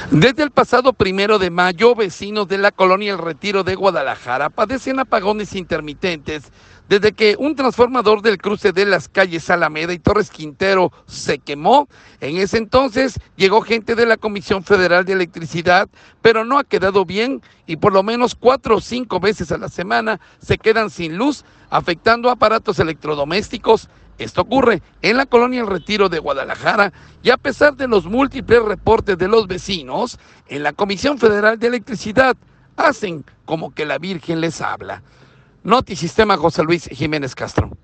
Desde el pasado 1 de mayo, vecinos de la colonia El Retiro de Guadalajara padecen apagones intermitentes desde que un transformador del cruce de las calles Alameda y Torres Quintero se quemó. En ese entonces llegó gente de la Comisión Federal de Electricidad, pero no ha quedado bien y por lo menos 4 o 5 veces a la semana se quedan sin luz, afectando aparatos electrodomésticos. Esto ocurre en la colonia El Retiro de Guadalajara y a pesar de los múltiples reportes de los vecinos, en la Comisión Federal de Electricidad hacen como que la Virgen les habla. Notisistema, José Luis Jiménez Castro.